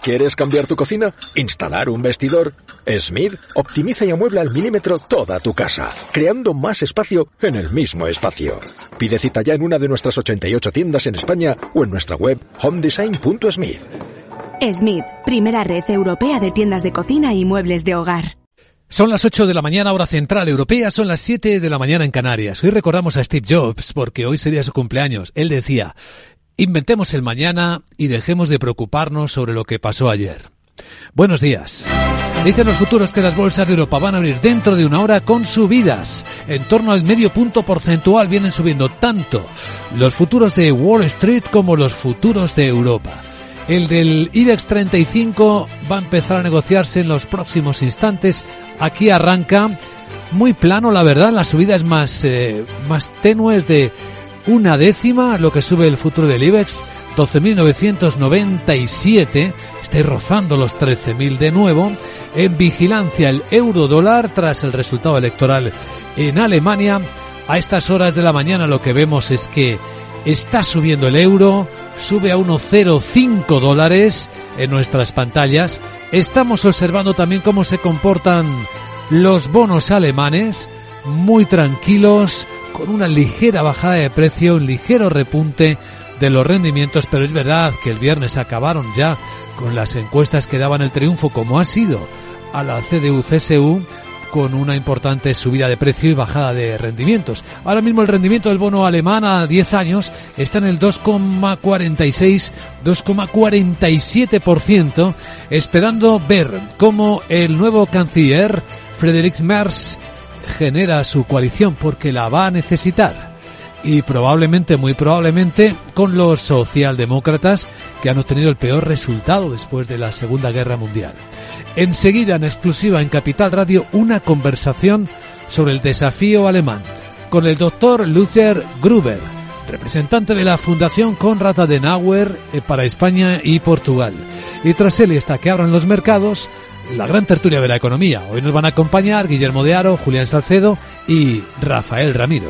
¿Quieres cambiar tu cocina? ¿Instalar un vestidor? Smith optimiza y amuebla al milímetro toda tu casa, creando más espacio en el mismo espacio. Pide cita ya en una de nuestras 88 tiendas en España o en nuestra web homedesign.smith. Smith, primera red europea de tiendas de cocina y muebles de hogar. Son las 8 de la mañana, hora central europea, son las 7 de la mañana en Canarias. Hoy recordamos a Steve Jobs porque hoy sería su cumpleaños. Él decía: inventemos el mañana y dejemos de preocuparnos sobre lo que pasó ayer. Buenos días. Dicen los futuros que las bolsas de Europa van a abrir dentro de una hora con subidas. En torno al medio punto porcentual vienen subiendo tanto los futuros de Wall Street como los futuros de Europa. El del IBEX 35 va a empezar a negociarse en los próximos instantes. Aquí arranca muy plano, la verdad. La subida es más tenue, es de una décima lo que sube el futuro del IBEX. 12.997, está rozando los 13.000 de nuevo. En vigilancia el euro dólar tras el resultado electoral en Alemania. A estas horas de la mañana lo que vemos es que está subiendo el euro, sube a 1,05 dólares en nuestras pantallas. Estamos observando también cómo se comportan los bonos alemanes, muy tranquilos, con una ligera bajada de precio, un ligero repunte de los rendimientos, pero es verdad que el viernes acabaron ya con las encuestas que daban el triunfo, como ha sido a la CDU-CSU, con una importante subida de precio y bajada de rendimientos. Ahora mismo el rendimiento del bono alemán a 10 años está en el 2,46, 2,47%, esperando ver cómo el nuevo canciller Friedrich Merz genera su coalición, porque la va a necesitar. Y probablemente, muy probablemente, con los socialdemócratas, que han obtenido el peor resultado después de la Segunda Guerra Mundial. Enseguida, en exclusiva en Capital Radio, una conversación sobre el desafío alemán con el doctor Luther Gruber, representante de la Fundación Konrad Adenauer para España y Portugal. Y tras él, hasta que abran los mercados, la gran tertulia de la economía. Hoy nos van a acompañar Guillermo de Haro, Julián Salcedo y Rafael Ramiro.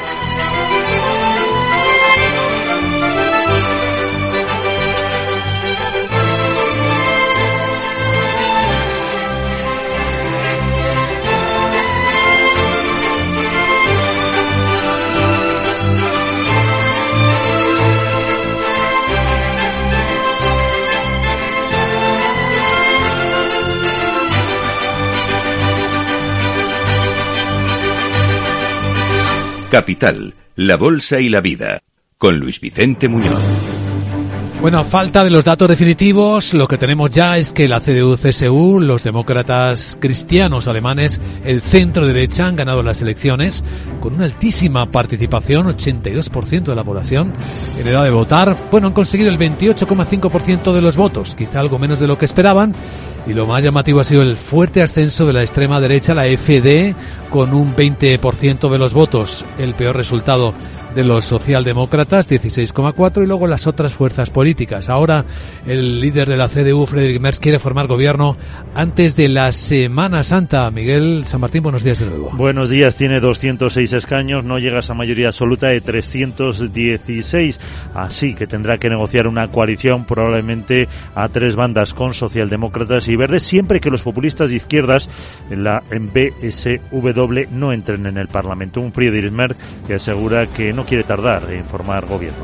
Capital, la bolsa y la vida, con Luis Vicente Muñoz. Bueno, a falta de los datos definitivos, lo que tenemos ya es que la CDU-CSU, los demócratas cristianos alemanes, el centro derecha, han ganado las elecciones con una altísima participación, 82% de la población en edad de votar. Bueno, han conseguido el 28,5% de los votos, quizá algo menos de lo que esperaban. Y lo más llamativo ha sido el fuerte ascenso de la extrema derecha, la AfD, con un 20% de los votos. El peor resultado de los socialdemócratas, 16,4%, y luego las otras fuerzas políticas. Ahora el líder de la CDU, Friedrich Merz, quiere formar gobierno antes de la Semana Santa. Miguel San Martín, buenos días de nuevo. Buenos días, tiene 206 escaños, no llega a esa mayoría absoluta de 316, así que tendrá que negociar una coalición probablemente a tres bandas con socialdemócratas y verdes, siempre que los populistas de izquierdas en BSW no entren en el Parlamento. Un Friedrich Merz que asegura que no quiere tardar en formar gobierno.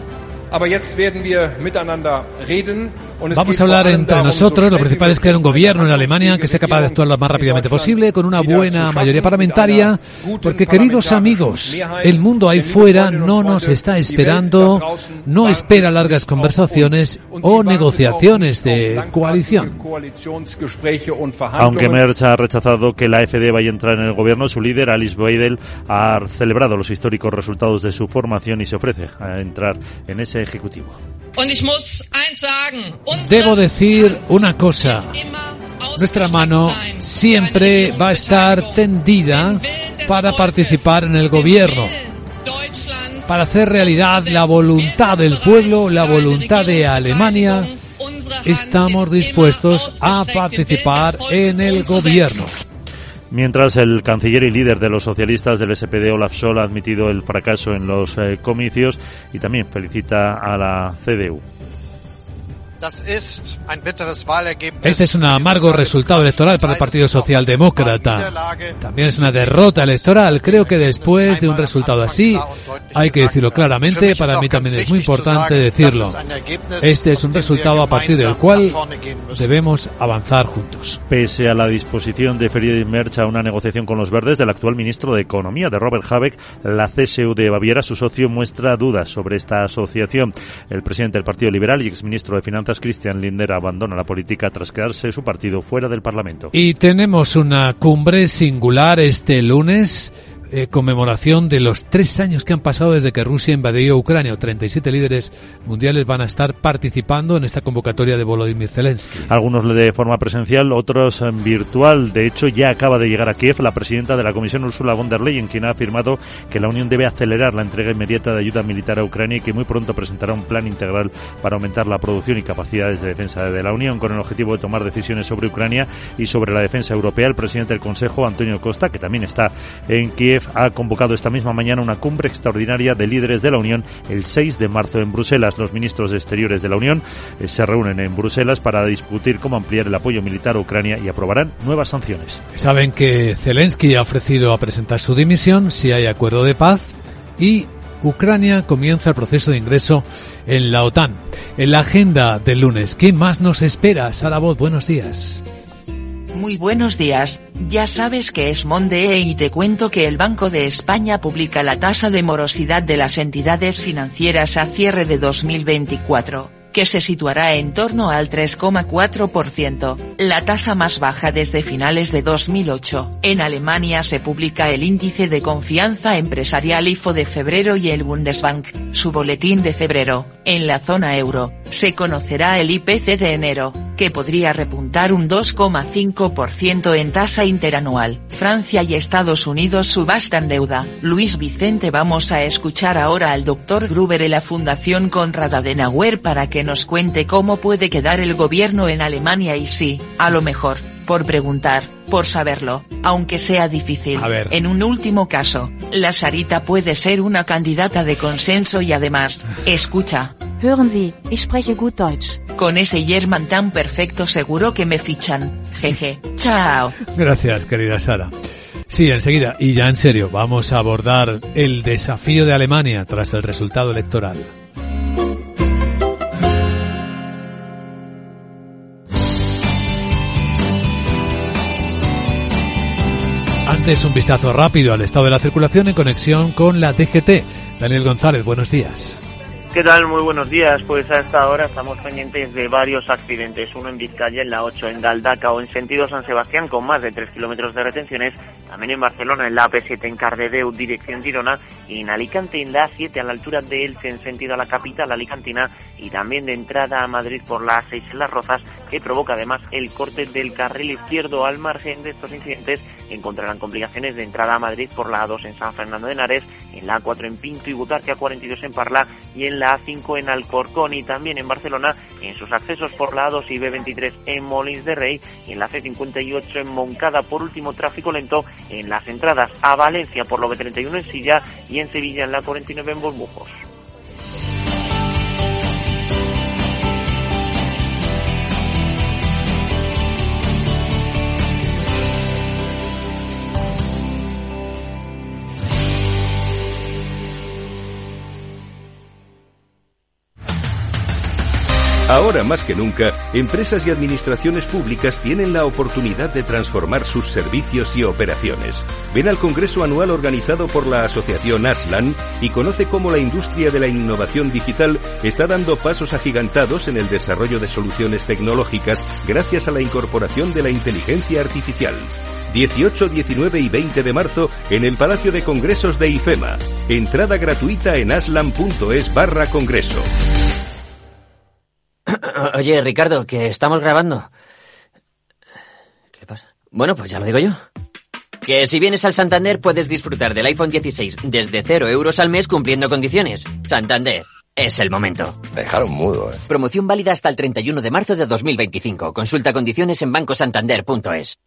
Vamos a hablar entre nosotros. Lo principal es crear un gobierno en Alemania que sea capaz de actuar lo más rápidamente posible, con una buena mayoría parlamentaria, porque, queridos amigos, el mundo ahí fuera no nos está esperando, no espera largas conversaciones o negociaciones de coalición. Aunque Merz ha rechazado que la AfD vaya a entrar en el gobierno, su líder, Alice Weidel, ha celebrado los históricos resultados de su formación y se ofrece a entrar en ese ejecutivo. Debo decir una cosa: nuestra mano siempre va a estar tendida para participar en el gobierno, para hacer realidad la voluntad del pueblo, la voluntad de Alemania. Estamos dispuestos a participar en el gobierno. Mientras, el canciller y líder de los socialistas del SPD, Olaf Scholz, ha admitido el fracaso en los comicios y también felicita a la CDU. Este es un amargo resultado electoral para el Partido Socialdemócrata. También es una derrota electoral. Creo que después de un resultado así, hay que decirlo claramente, para mí también es muy importante decirlo. Este es un resultado a partir del cual debemos avanzar juntos. Pese a la disposición de Friedrich Merz a una negociación con los verdes del actual ministro de Economía, de Robert Habeck, la CSU de Baviera, su socio, muestra dudas sobre esta asociación. El presidente del Partido Liberal y exministro de Finanzas, Christian Lindner, abandona la política tras quedarse su partido fuera del Parlamento. Y tenemos una cumbre singular este lunes, conmemoración de los 3 años que han pasado desde que Rusia invadió Ucrania. 37 líderes mundiales van a estar participando en esta convocatoria de Volodymyr Zelensky. Algunos de forma presencial, otros en virtual. De hecho, ya acaba de llegar a Kiev la presidenta de la Comisión, Ursula von der Leyen, quien ha afirmado que la Unión debe acelerar la entrega inmediata de ayuda militar a Ucrania y que muy pronto presentará un plan integral para aumentar la producción y capacidades de defensa de la Unión, con el objetivo de tomar decisiones sobre Ucrania y sobre la defensa europea. El presidente del Consejo, Antonio Costa, que también está en Kiev, ha convocado esta misma mañana una cumbre extraordinaria de líderes de la Unión el 6 de marzo en Bruselas. Los ministros de Exteriores de la Unión se reúnen en Bruselas para discutir cómo ampliar el apoyo militar a Ucrania y aprobarán nuevas sanciones. Saben que Zelensky ha ofrecido a presentar su dimisión si hay acuerdo de paz y Ucrania comienza el proceso de ingreso en la OTAN. En la agenda del lunes, ¿qué más nos espera? Sara Bot, buenos días. Muy buenos días, ya sabes que es Monday y te cuento que el Banco de España publica la tasa de morosidad de las entidades financieras a cierre de 2024, que se situará en torno al 3,4%, la tasa más baja desde finales de 2008. En Alemania se publica el índice de confianza empresarial IFO de febrero y el Bundesbank, su boletín de febrero. En la zona euro, se conocerá el IPC de enero, que podría repuntar un 2,5% en tasa interanual. Francia y Estados Unidos subastan deuda. Luis Vicente, vamos a escuchar ahora al Dr. Gruber de la Fundación Konrad Adenauer para que nos cuente cómo puede quedar el gobierno en Alemania y sí, a lo mejor, por preguntar, por saberlo, aunque sea difícil. En un último caso, la Sarita puede ser una candidata de consenso y además, escucha. Hören Sie, ich spreche gut Deutsch. Con ese German tan perfecto seguro que me fichan. Jeje. Chao. Gracias, querida Sara. Sí, enseguida, y ya en serio, vamos a abordar el desafío de Alemania tras el resultado electoral. Antes, un vistazo rápido al estado de la circulación en conexión con la DGT. Daniel González, buenos días. ¿Qué tal? Muy buenos días. Pues a esta hora estamos pendientes de varios accidentes. Uno en Vizcaya, en la 8, en Galdacao, en sentido San Sebastián, con más de 3 kilómetros de retenciones. También en Barcelona, en la AP7, en Cardedeu, dirección Girona. Y en Alicante, en la A7, a la altura de Elche, en sentido a la capital alicantina. Y también de entrada a Madrid por la A6, en Las Rozas, que provoca además el corte del carril izquierdo. Al margen de estos incidentes, encontrarán complicaciones de entrada a Madrid por la A2 en San Fernando de Henares, en la A4 en Pinto y Butarque, A42 en Parla y en la A5 en Alcorcón, y también en Barcelona en sus accesos por la A2 y B23 en Molins de Rey y en la C58 en Moncada. Por último, tráfico lento en las entradas a Valencia por la B31 en Silla y en Sevilla en la 49 en Bormujos. Ahora más que nunca, empresas y administraciones públicas tienen la oportunidad de transformar sus servicios y operaciones. Ven al Congreso Anual organizado por la Asociación Aslan y conoce cómo la industria de la innovación digital está dando pasos agigantados en el desarrollo de soluciones tecnológicas gracias a la incorporación de la inteligencia artificial. 18, 19 y 20 de marzo en el Palacio de Congresos de IFEMA. Entrada gratuita en aslan.es/congreso. Oye, Ricardo, que estamos grabando. ¿Qué le pasa? Bueno, pues ya lo digo yo. Que si vienes al Santander puedes disfrutar del iPhone 16 desde 0 euros al mes cumpliendo condiciones. Santander, es el momento. Me dejaron mudo, Promoción válida hasta el 31 de marzo de 2025. Consulta condiciones en bancosantander.es.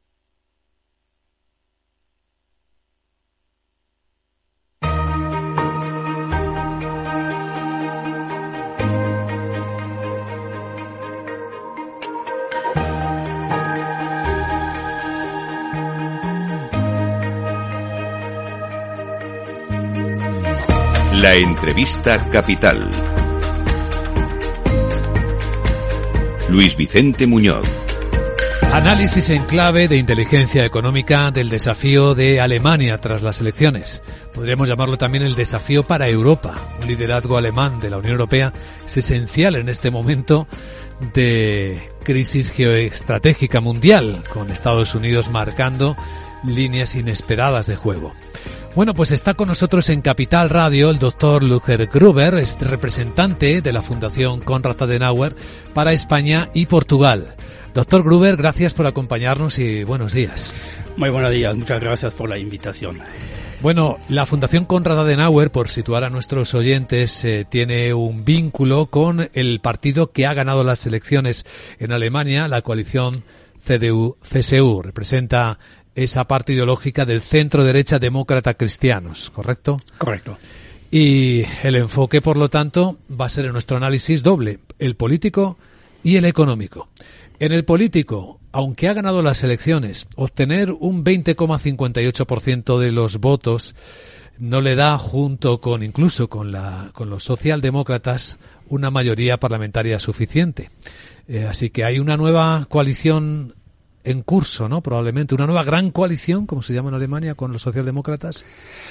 La entrevista capital. Luis Vicente Muñoz. Análisis en clave de inteligencia económica del desafío de Alemania tras las elecciones. Podríamos llamarlo también el desafío para Europa. Un liderazgo alemán de la Unión Europea es esencial en este momento de crisis geoestratégica mundial, con Estados Unidos marcando líneas inesperadas de juego. Bueno, pues está con nosotros en Capital Radio el doctor Ludger Gruber, es representante de la Fundación Konrad Adenauer para España y Portugal. Doctor Gruber, gracias por acompañarnos y buenos días. Muy buenos días, muchas gracias por la invitación. Bueno, la Fundación Konrad Adenauer, por situar a nuestros oyentes, tiene un vínculo con el partido que ha ganado las elecciones en Alemania, la coalición CDU-CSU. Representa esa parte ideológica del centro-derecha demócrata cristianos, ¿correcto? Correcto. Y el enfoque, por lo tanto, va a ser en nuestro análisis doble, el político y el económico. En el político, aunque ha ganado las elecciones, obtener un 20,58% de los votos no le da, junto con incluso con los socialdemócratas, una mayoría parlamentaria suficiente. Así que hay una nueva coalición en curso, ¿no? Probablemente una nueva gran coalición, como se llama en Alemania, con los socialdemócratas.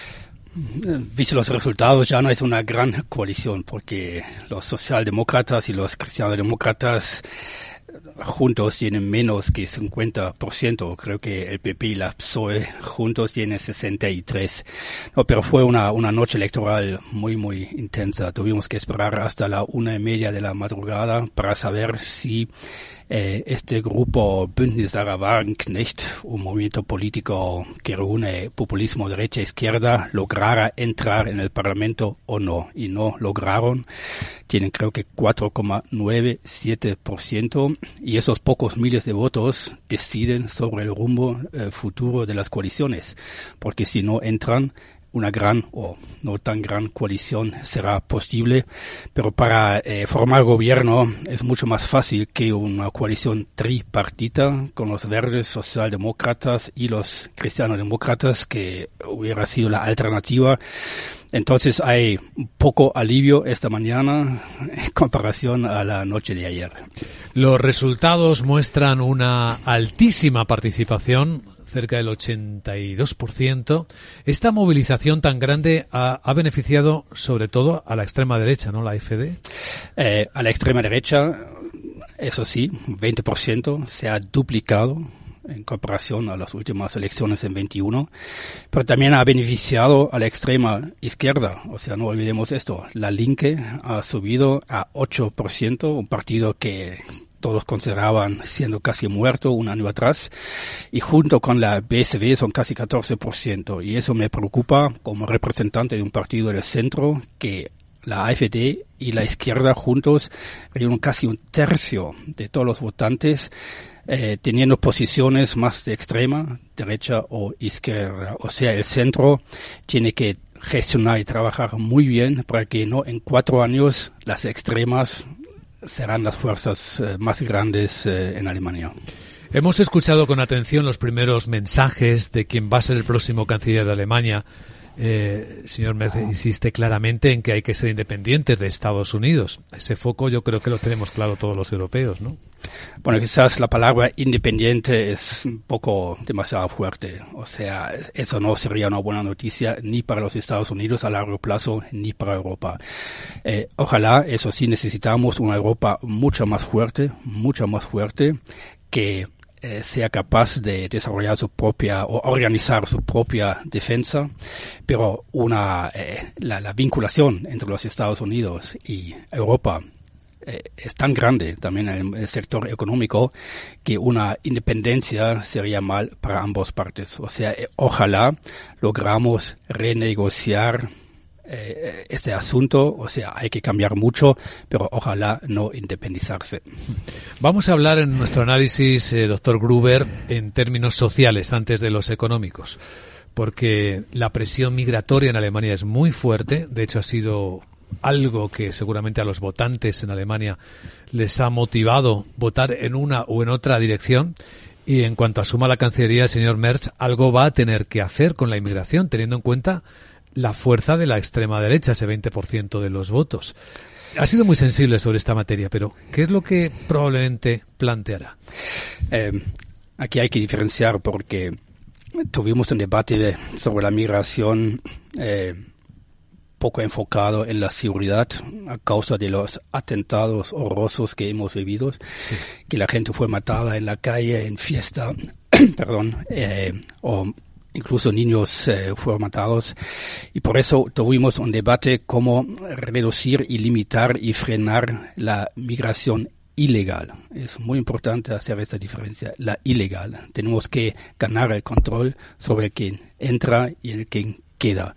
Visto los resultados, ya no es una gran coalición, porque los socialdemócratas y los cristianodemócratas juntos tienen menos que 50%. Creo que el PP y la PSOE juntos tienen 63%. No, pero fue una noche electoral muy, muy intensa. Tuvimos que esperar hasta la 1:30 de la madrugada para saber si este grupo Bündnis Sarah Wagenknecht, un movimiento político que reúne populismo derecha e izquierda, lograra entrar en el Parlamento o no. Y no lograron. Tienen creo que 4,97%. Y esos pocos miles de votos deciden sobre el rumbo futuro de las coaliciones. Porque si no entran, una gran o no tan gran coalición será posible, pero para formar gobierno es mucho más fácil que una coalición tripartita con los verdes, socialdemócratas y los cristianodemócratas, que hubiera sido la alternativa. Entonces hay poco alivio esta mañana en comparación a la noche de ayer. Los resultados muestran una altísima participación, cerca del 82%. Esta movilización tan grande ha beneficiado sobre todo a la extrema derecha, ¿no? La AfD. A la extrema derecha, eso sí, 20%, se ha duplicado en comparación a las últimas elecciones en 21, pero también ha beneficiado a la extrema izquierda. O sea, no olvidemos esto. La Linke ha subido a 8%, un partido que todos consideraban siendo casi muerto un año atrás, y junto con la BSW son casi 14%, y eso me preocupa como representante de un partido del centro, que la AfD y la izquierda juntos reúnen casi un tercio de todos los votantes, teniendo posiciones más de extrema derecha o izquierda. O sea, el centro tiene que gestionar y trabajar muy bien para que no en 4 años las extremas serán las fuerzas más grandes en Alemania. Hemos escuchado con atención los primeros mensajes de quien va a ser el próximo canciller de Alemania. Señor Merz insiste claramente en que hay que ser independientes de Estados Unidos. Ese foco yo creo que lo tenemos claro todos los europeos, ¿no? Bueno, quizás la palabra independiente es un poco demasiado fuerte. O sea, eso no sería una buena noticia ni para los Estados Unidos a largo plazo, ni para Europa. Ojalá, eso sí, necesitamos una Europa mucho más fuerte, que sea capaz de desarrollar su propia o organizar su propia defensa, pero la vinculación entre los Estados Unidos y Europa es tan grande también en el sector económico que una independencia sería mal para ambas partes. O sea, ojalá logramos renegociar este asunto. O sea, hay que cambiar mucho, pero ojalá no independizarse. Vamos a hablar en nuestro análisis, doctor Gruber, en términos sociales antes de los económicos, porque la presión migratoria en Alemania es muy fuerte. De hecho, ha sido algo que seguramente a los votantes en Alemania les ha motivado votar en una o en otra dirección. Y en cuanto asuma la Cancillería el señor Merz, algo va a tener que hacer con la inmigración, teniendo en cuenta la fuerza de la extrema derecha, ese 20% de los votos. Ha sido muy sensible sobre esta materia, pero ¿qué es lo que probablemente planteará? Aquí hay que diferenciar porque tuvimos un debate sobre la migración poco enfocado en la seguridad a causa de los atentados horrorosos que hemos vivido, sí. Que la gente fue matada en la calle, en fiesta, o incluso niños fueron matados, y por eso tuvimos un debate cómo reducir y limitar y frenar la migración ilegal. Es muy importante hacer esta diferencia, la ilegal. Tenemos que ganar el control sobre quien entra y el quien queda.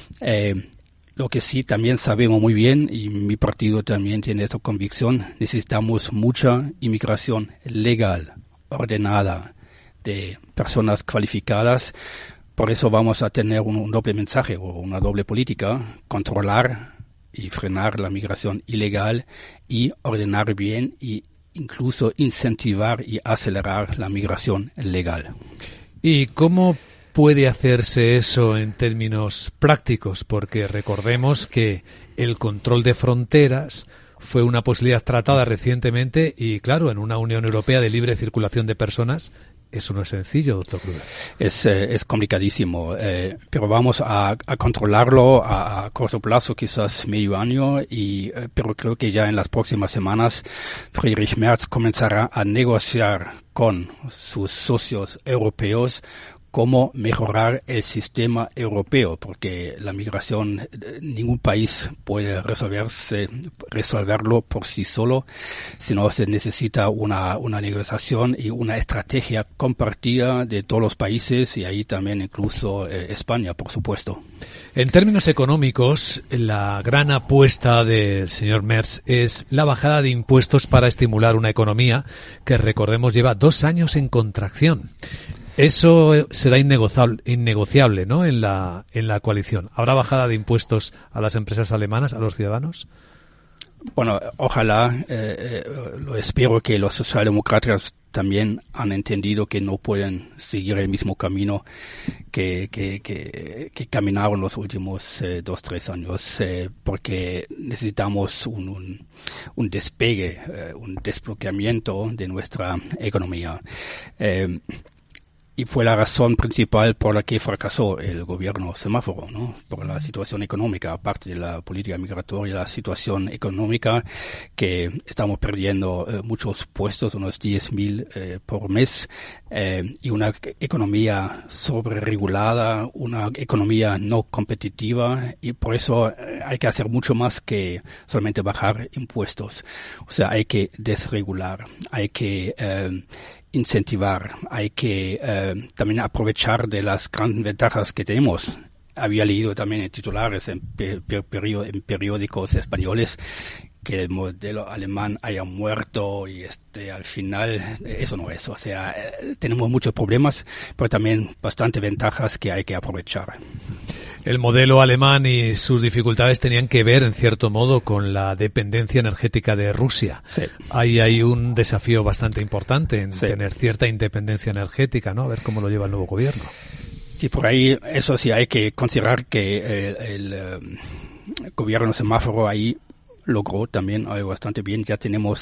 Lo que sí también sabemos muy bien, y mi partido también tiene esta convicción, necesitamos mucha inmigración legal, ordenada, de personas cualificadas. Por eso vamos a tener un doble mensaje o una doble política: controlar y frenar la migración ilegal y ordenar bien y incluso incentivar y acelerar la migración legal. ¿Y cómo puede hacerse eso en términos prácticos? Porque recordemos que el control de fronteras fue una posibilidad tratada recientemente y, claro, en una Unión Europea de libre circulación de personas, eso no es sencillo, doctor Kruger. Es complicadísimo, pero vamos a controlarlo a corto plazo, quizás medio año, pero creo que ya en las próximas semanas Friedrich Merz comenzará a negociar con sus socios europeos cómo mejorar el sistema europeo, porque la migración, ningún país puede resolverlo por sí solo, sino se necesita una negociación y una estrategia compartida de todos los países, y ahí también incluso España, por supuesto. En términos económicos, la gran apuesta del señor Merz es la bajada de impuestos para estimular una economía que, recordemos, lleva 2 años en contracción. Eso será innegociable, ¿no? En la coalición. ¿Habrá bajada de impuestos a las empresas alemanas, a los ciudadanos? Bueno, ojalá, lo espero que los socialdemócratas también han entendido que no pueden seguir el mismo camino que caminaron los últimos 2-3 años, porque necesitamos un despegue, un desbloqueamiento de nuestra economía. Y fue la razón principal por la que fracasó el gobierno semáforo, ¿no? Por la situación económica, aparte de la política migratoria, la situación económica, que estamos perdiendo muchos puestos, unos 10,000 por mes, y una economía sobreregulada, una economía no competitiva, y por eso hay que hacer mucho más que solamente bajar impuestos. O sea, hay que desregular, hay que incentivar, hay que también aprovechar de las grandes ventajas que tenemos. Había leído también en titulares en periódicos españoles que el modelo alemán haya muerto y al final eso no es. O sea, tenemos muchos problemas, pero también bastantes ventajas que hay que aprovechar. El modelo alemán y sus dificultades tenían que ver, en cierto modo, con la dependencia energética de Rusia. Sí. Ahí hay un desafío bastante importante en sí. tener cierta independencia energética, ¿no? A ver cómo lo lleva el nuevo gobierno. Sí, por ahí, eso sí, hay que considerar que el gobierno semáforo ahí logró también algo bastante bien. Ya tenemos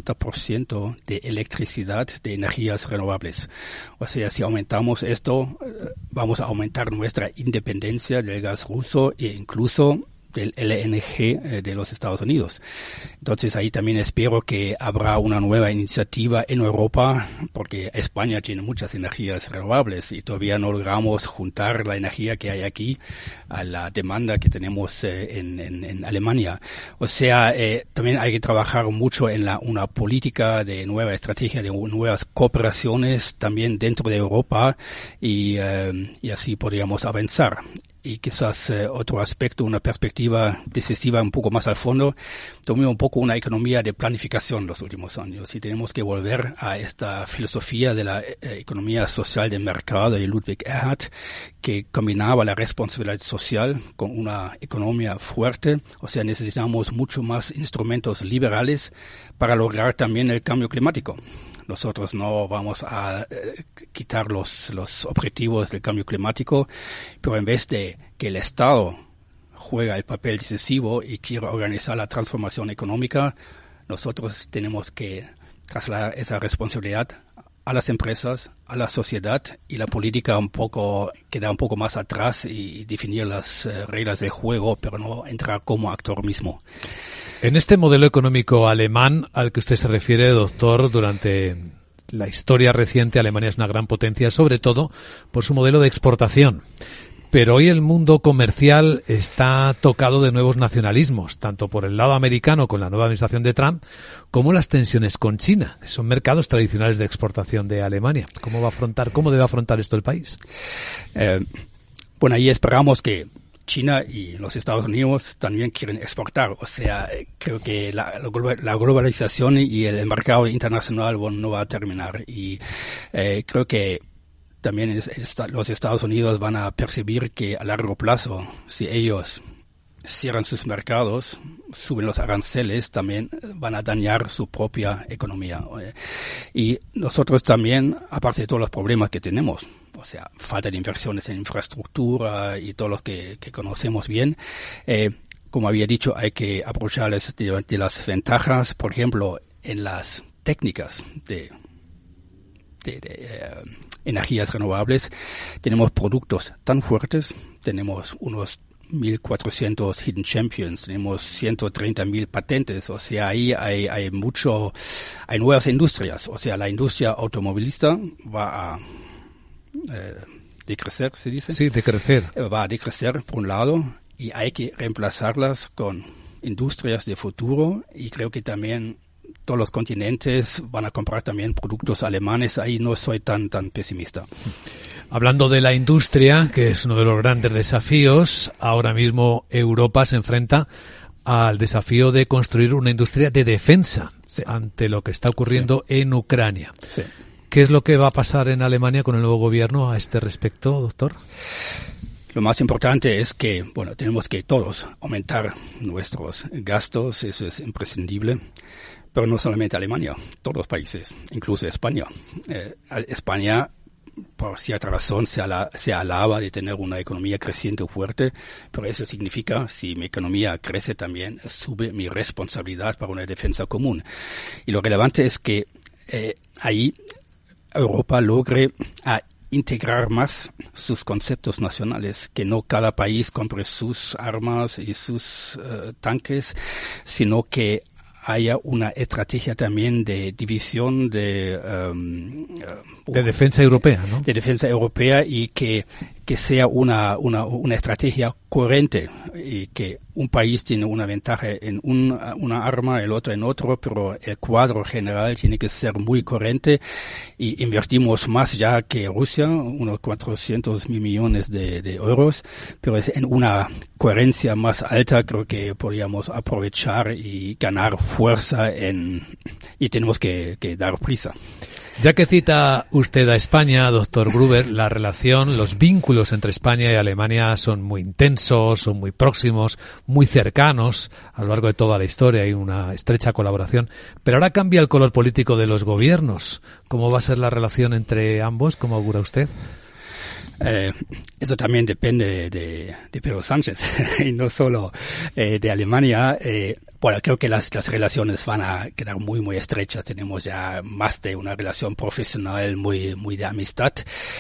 60% de electricidad de energías renovables. O sea, si aumentamos esto, vamos a aumentar nuestra independencia del gas ruso e incluso del LNG de los Estados Unidos. Entonces ahí también espero que habrá una nueva iniciativa en Europa, porque España tiene muchas energías renovables y todavía no logramos juntar la energía que hay aquí a la demanda que tenemos en Alemania. O sea, también hay que trabajar mucho en una política de nueva estrategia, de nuevas cooperaciones también dentro de Europa y así podríamos avanzar. Y quizás otro aspecto, una perspectiva decisiva un poco más al fondo, tomemos un poco una economía de planificación los últimos años y tenemos que volver a esta filosofía de la economía social de mercado de Ludwig Erhard, que combinaba la responsabilidad social con una economía fuerte. O sea, necesitamos mucho más instrumentos liberales para lograr también el cambio climático. Nosotros no vamos a quitar los objetivos del cambio climático, pero en vez de que el Estado juega el papel decisivo y quiere organizar la transformación económica, nosotros tenemos que trasladar esa responsabilidad a las empresas, a la sociedad, y la política queda un poco más atrás y definir las reglas del juego, pero no entrar como actor mismo. En este modelo económico alemán al que usted se refiere, doctor, durante la historia reciente Alemania es una gran potencia, sobre todo por su modelo de exportación. Pero hoy el mundo comercial está tocado de nuevos nacionalismos, tanto por el lado americano con la nueva administración de Trump, como las tensiones con China, que son mercados tradicionales de exportación de Alemania. ¿Cómo debe afrontar esto el país? Bueno, ahí esperamos que China y los Estados Unidos también quieren exportar. O sea, creo que la globalización y el mercado internacional no va a terminar. Y creo que también los Estados Unidos van a percibir que a largo plazo, si ellos cierran sus mercados, suben los aranceles, también van a dañar su propia economía. Y nosotros también, aparte de todos los problemas que tenemos, o sea, falta de inversiones en infraestructura y todos los que conocemos bien, como había dicho, hay que aprovechar de las ventajas, por ejemplo, en las técnicas de energías renovables. Tenemos productos tan fuertes, tenemos unos 1.400 Hidden Champions, tenemos 130.000 patentes, o sea, ahí hay nuevas industrias, o sea, la industria automovilista va a decrecer, ¿se dice? Sí, decrecer. Va a decrecer por un lado, y hay que reemplazarlas con industrias de futuro, y creo que también todos los continentes van a comprar también productos alemanes. Ahí no soy tan pesimista. Hablando de la industria, que es uno de los grandes desafíos, ahora mismo Europa se enfrenta al desafío de construir una industria de defensa ante lo que está ocurriendo en Ucrania. Sí. ¿Qué es lo que va a pasar en Alemania con el nuevo gobierno a este respecto, doctor? Lo más importante es que, tenemos que todos aumentar nuestros gastos, eso es imprescindible. Pero no solamente Alemania, todos los países, incluso España. España, por cierta razón, se alaba de tener una economía creciente fuerte, pero eso significa, si mi economía crece también, sube mi responsabilidad para una defensa común. Y lo relevante es que ahí Europa logre integrar más sus conceptos nacionales, que no cada país compre sus armas y sus tanques, sino que haya una estrategia también de división de defensa europea, ¿no? De defensa europea, y que sea una estrategia coherente, y que un país tiene una ventaja en una arma, el otro en otro, pero el cuadro general tiene que ser muy coherente, y invertimos más ya que Rusia, unos 400.000 millones de euros, pero en una coherencia más alta creo que podríamos aprovechar y ganar fuerza y tenemos que dar prisa. Ya que cita usted a España, doctor Gruber, la relación, los vínculos entre España y Alemania son muy intensos, son muy próximos, muy cercanos a lo largo de toda la historia. Hay una estrecha colaboración. Pero ahora cambia el color político de los gobiernos. ¿Cómo va a ser la relación entre ambos? ¿Cómo augura usted? Eso también depende de Pedro Sánchez y no solo de Alemania. Creo que las relaciones van a quedar muy, muy estrechas. Tenemos ya más de una relación profesional muy, muy de amistad.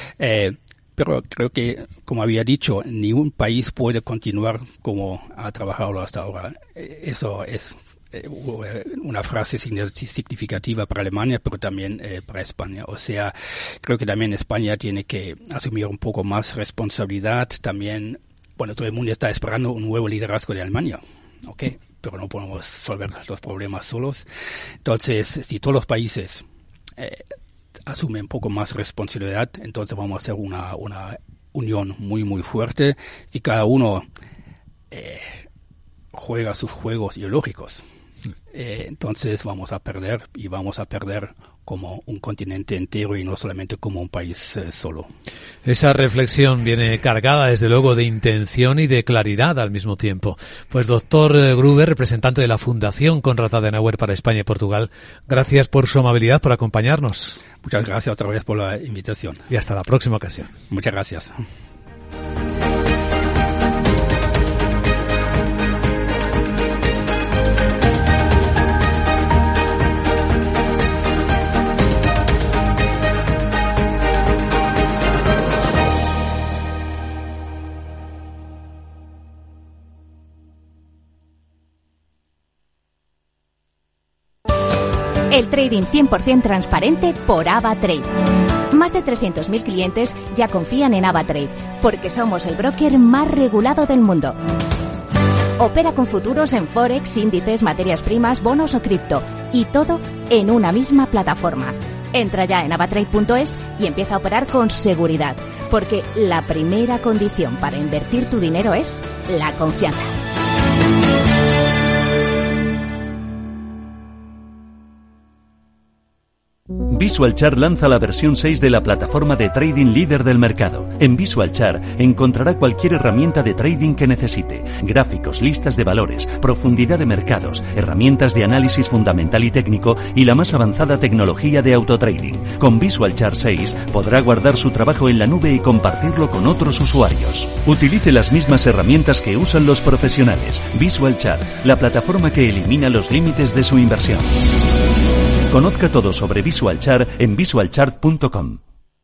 Pero creo que, como había dicho, ni un país puede continuar como ha trabajado hasta ahora. Eso es una frase significativa para Alemania, pero también para España. O sea, creo que también España tiene que asumir un poco más responsabilidad. También, todo el mundo está esperando un nuevo liderazgo de Alemania. Okay, pero no podemos resolver los problemas solos. Entonces, si todos los países asumen un poco más responsabilidad, entonces vamos a hacer una unión muy, muy fuerte. Si cada uno juega sus juegos ideológicos, entonces vamos a perder como un continente entero y no solamente como un país solo. Esa reflexión viene cargada desde luego de intención y de claridad al mismo tiempo. Pues doctor Gruber, representante de la Fundación Konrad Adenauer para España y Portugal, gracias por su amabilidad, por acompañarnos. Muchas gracias otra vez por la invitación. Y hasta la próxima ocasión. Muchas gracias. El trading 100% transparente por AvaTrade. Más de 300.000 clientes ya confían en AvaTrade, porque somos el broker más regulado del mundo. Opera con futuros en Forex, índices, materias primas, bonos o cripto. Y todo en una misma plataforma. Entra ya en avatrade.es y empieza a operar con seguridad, porque la primera condición para invertir tu dinero es la confianza. VisualChart lanza la versión 6 de la plataforma de trading líder del mercado. En VisualChart encontrará cualquier herramienta de trading que necesite. Gráficos, listas de valores, profundidad de mercados, herramientas de análisis fundamental y técnico y la más avanzada tecnología de autotrading. Con VisualChart 6 podrá guardar su trabajo en la nube y compartirlo con otros usuarios. Utilice las mismas herramientas que usan los profesionales. VisualChart, la plataforma que elimina los límites de su inversión. Conozca todo sobre VisualChart en visualchart.com.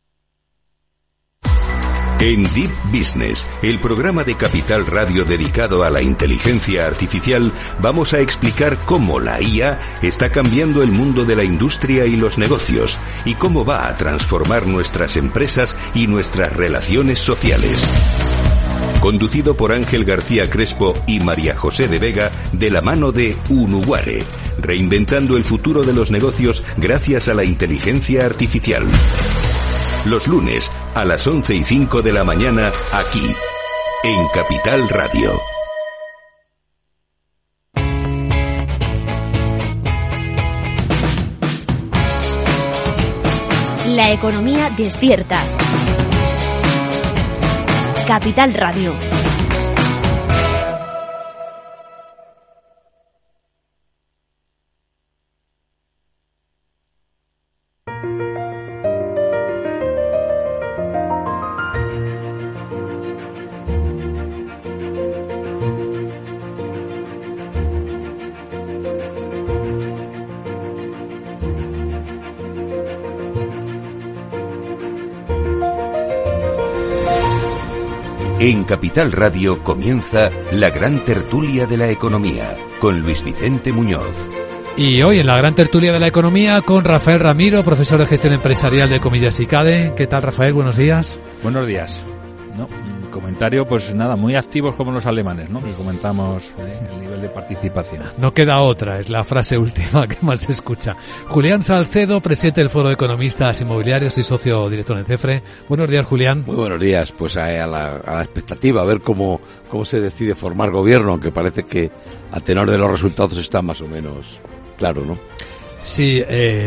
En Deep Business, el programa de Capital Radio dedicado a la inteligencia artificial, vamos a explicar cómo la IA está cambiando el mundo de la industria y los negocios y cómo va a transformar nuestras empresas y nuestras relaciones sociales. Conducido por Ángel García Crespo y María José de Vega, de la mano de Unuware, reinventando el futuro de los negocios gracias a la inteligencia artificial. Los lunes a las 11:05 de la mañana, aquí, en Capital Radio. La economía despierta. Capital Radio. En Capital Radio comienza la gran tertulia de la economía, con Luis Vicente Muñoz. Y hoy en la gran tertulia de la economía con Rafael Ramiro, profesor de gestión empresarial de Comillas y CADE. ¿Qué tal, Rafael? Buenos días. Buenos días. No, un comentario, pues nada, muy activos como los alemanes, ¿no? Que comentamos el nivel de participación. No queda otra, es la frase última que más se escucha. Julián Salcedo, presidente del Foro de Economistas Inmobiliarios y socio director en CEFRE. Buenos días, Julián. Muy buenos días. Pues a la expectativa, a ver cómo se decide formar gobierno, aunque parece que a tenor de los resultados está más o menos claro, ¿no? Sí,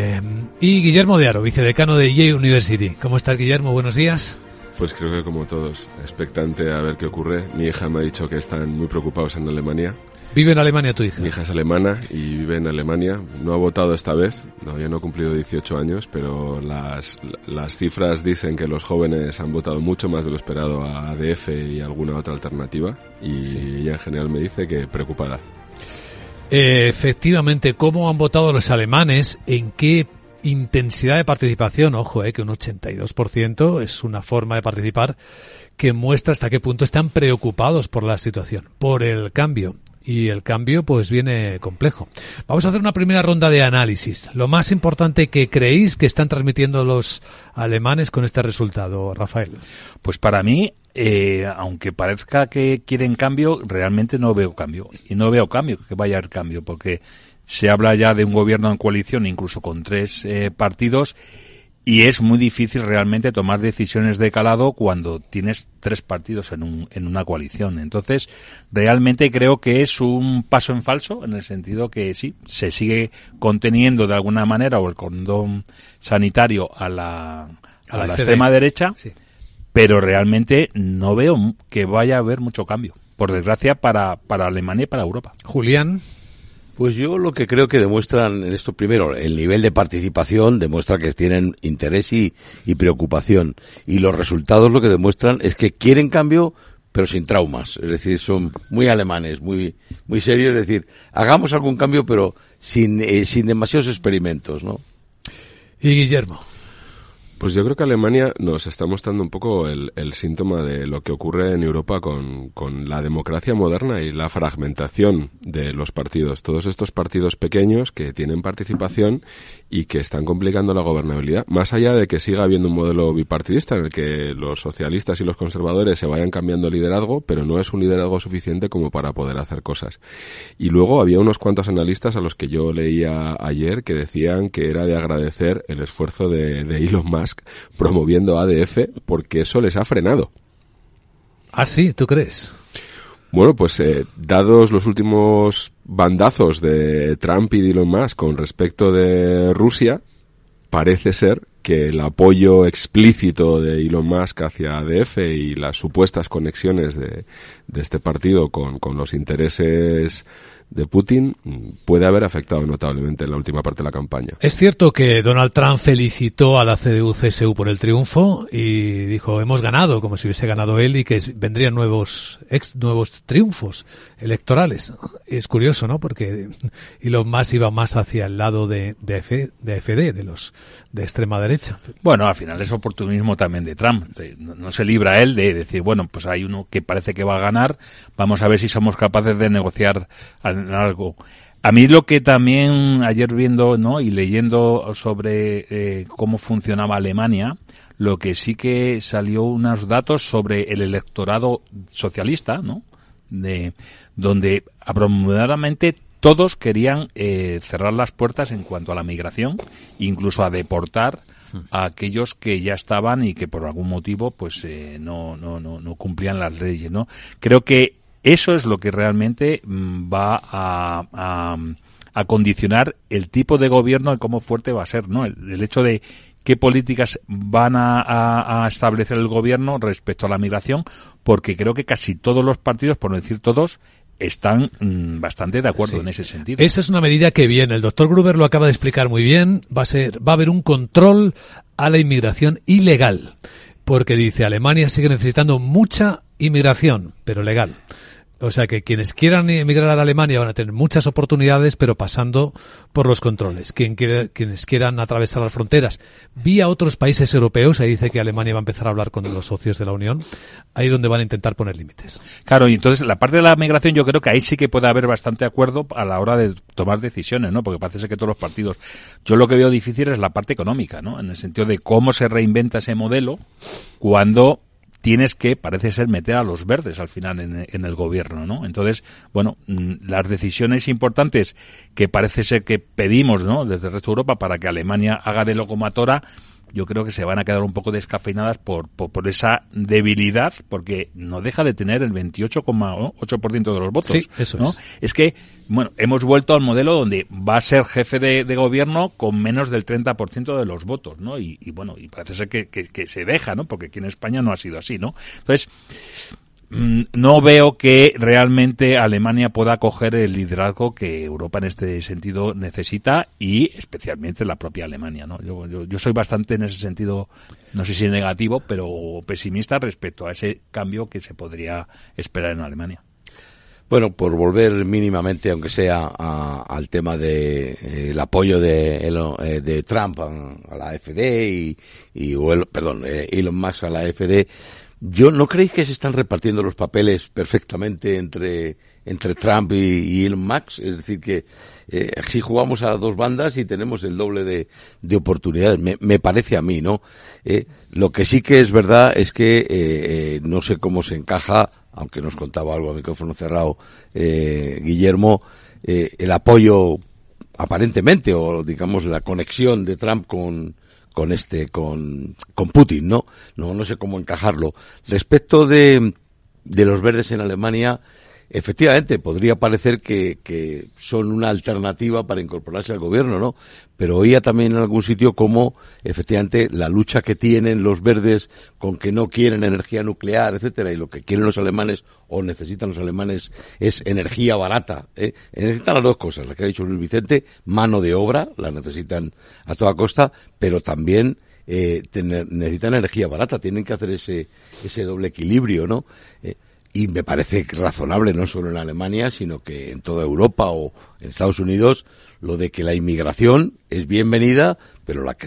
y Guillermo de Haro, vicedecano de Yale University. ¿Cómo estás, Guillermo? Buenos días. Pues creo que como todos, expectante a ver qué ocurre. Mi hija me ha dicho que están muy preocupados en Alemania. ¿Vive en Alemania tu hija? Mi hija es alemana y vive en Alemania. No ha votado esta vez, todavía no ha cumplido 18 años, pero las cifras dicen que los jóvenes han votado mucho más de lo esperado a ADF y alguna otra alternativa. Y sí, ella en general me dice que preocupada. Efectivamente, ¿cómo han votado los alemanes? ¿En qué intensidad de participación? Ojo, que un 82% es una forma de participar que muestra hasta qué punto están preocupados por la situación, por el cambio. Y el cambio pues viene complejo. Vamos a hacer una primera ronda de análisis. Lo más importante que creéis que están transmitiendo los alemanes con este resultado, Rafael. Pues para mí, aunque parezca que quieren cambio, realmente no veo cambio. Y no veo cambio, que vaya a haber cambio, porque se habla ya de un gobierno en coalición, incluso con 3 partidos, y es muy difícil realmente tomar decisiones de calado cuando tienes 3 partidos en una coalición. Entonces, realmente creo que es un paso en falso, en el sentido que sí, se sigue conteniendo de alguna manera, o el cordón sanitario a la extrema derecha, sí, pero realmente no veo que vaya a haber mucho cambio, por desgracia, para Alemania y para Europa. Julián. Pues yo lo que creo que demuestran en esto, primero, el nivel de participación demuestra que tienen interés y preocupación. Y los resultados lo que demuestran es que quieren cambio, pero sin traumas. Es decir, son muy alemanes, muy serios. Es decir, hagamos algún cambio, pero sin demasiados experimentos, ¿no? Y Guillermo. Pues yo creo que Alemania nos está mostrando un poco el síntoma de lo que ocurre en Europa con la democracia moderna y la fragmentación de los partidos. Todos estos partidos pequeños que tienen participación y que están complicando la gobernabilidad, más allá de que siga habiendo un modelo bipartidista en el que los socialistas y los conservadores se vayan cambiando liderazgo, pero no es un liderazgo suficiente como para poder hacer cosas. Y luego había unos cuantos analistas a los que yo leía ayer que decían que era de agradecer el esfuerzo de Elon Musk promoviendo ADF, porque eso les ha frenado. ¿Ah, sí? ¿Tú crees? Bueno, pues dados los últimos bandazos de Trump y de Elon Musk con respecto de Rusia, parece ser que el apoyo explícito de Elon Musk hacia ADF y las supuestas conexiones de este partido con los intereses de Putin puede haber afectado notablemente en la última parte de la campaña. Es cierto que Donald Trump felicitó a la CDU-CSU por el triunfo y dijo hemos ganado, como si hubiese ganado él, y que vendrían nuevos triunfos electorales. Es curioso, ¿no? Porque Elon Musk iba más hacia el lado de AfD, de los de extrema derecha. Bueno, al final es oportunismo también de Trump. No se libra él de decir, bueno, pues hay uno que parece que va a ganar, vamos a ver si somos capaces de negociar algo. A mí lo que también ayer viendo, ¿no?, y leyendo sobre cómo funcionaba Alemania, lo que sí que salió unos datos sobre el electorado socialista, ¿no?, donde abrumadoramente todos querían cerrar las puertas en cuanto a la migración, incluso a deportar a aquellos que ya estaban y que por algún motivo pues no cumplían las leyes, ¿no? Creo que eso es lo que realmente va a condicionar el tipo de gobierno y cómo fuerte va a ser, ¿no? El hecho de qué políticas van a establecer el gobierno respecto a la migración, porque creo que casi todos los partidos, por no decir todos, están bastante de acuerdo en ese sentido. Esa es una medida que viene. El doctor Gruber lo acaba de explicar muy bien. Va a haber un control a la inmigración ilegal, porque dice Alemania sigue necesitando mucha inmigración, pero legal. O sea que quienes quieran emigrar a Alemania van a tener muchas oportunidades, pero pasando por los controles. Quienes quieran atravesar las fronteras vía otros países europeos, ahí dice que Alemania va a empezar a hablar con los socios de la Unión, ahí es donde van a intentar poner límites. Claro, y entonces la parte de la migración yo creo que ahí sí que puede haber bastante acuerdo a la hora de tomar decisiones, ¿no? Porque parece ser que todos los partidos... Yo lo que veo difícil es la parte económica, ¿no? En el sentido de cómo se reinventa ese modelo cuando tienes que, parece ser, meter a los verdes al final en el gobierno, ¿no? Entonces, bueno, las decisiones importantes que parece ser que pedimos, ¿no?, desde el resto de Europa para que Alemania haga de locomotora, yo creo que se van a quedar un poco descafeinadas por esa debilidad, porque no deja de tener el 28,8% de los votos. Sí, eso, ¿no? Es que, bueno, hemos vuelto al modelo donde va a ser jefe de gobierno con menos del 30% de los votos, ¿no? Y bueno, y parece ser que se deja, ¿no? Porque aquí en España no ha sido así, ¿no? Entonces, no veo que realmente Alemania pueda coger el liderazgo que Europa en este sentido necesita, y especialmente la propia Alemania, ¿no? Yo soy bastante en ese sentido, no sé si negativo, pero pesimista respecto a ese cambio que se podría esperar en Alemania. Bueno, por volver mínimamente, aunque sea al tema de el apoyo de Trump a la AfD Elon Musk a la AfD, ¿no creéis que se están repartiendo los papeles perfectamente entre Trump y Elon Musk? Es decir, que si jugamos a dos bandas y tenemos el doble de oportunidades, me parece a mí, ¿no? Lo que sí que es verdad es que no sé cómo se encaja, aunque nos contaba algo a micrófono cerrado Guillermo, el apoyo aparentemente, o digamos la conexión de Trump con Putin, ¿no? No sé cómo encajarlo. Respecto de los verdes en Alemania, efectivamente podría parecer que son una alternativa para incorporarse al gobierno, ¿no? Pero oía también en algún sitio cómo efectivamente la lucha que tienen los verdes con que no quieren energía nuclear, etcétera, y lo que quieren los alemanes o necesitan los alemanes es energía barata, ¿eh? Necesitan las dos cosas, las que ha dicho Luis Vicente, mano de obra, la necesitan a toda costa, pero también necesitan energía barata, tienen que hacer ese doble equilibrio, ¿no? Y me parece razonable, no solo en Alemania, sino que en toda Europa o en Estados Unidos, lo de que la inmigración es bienvenida, pero la que sea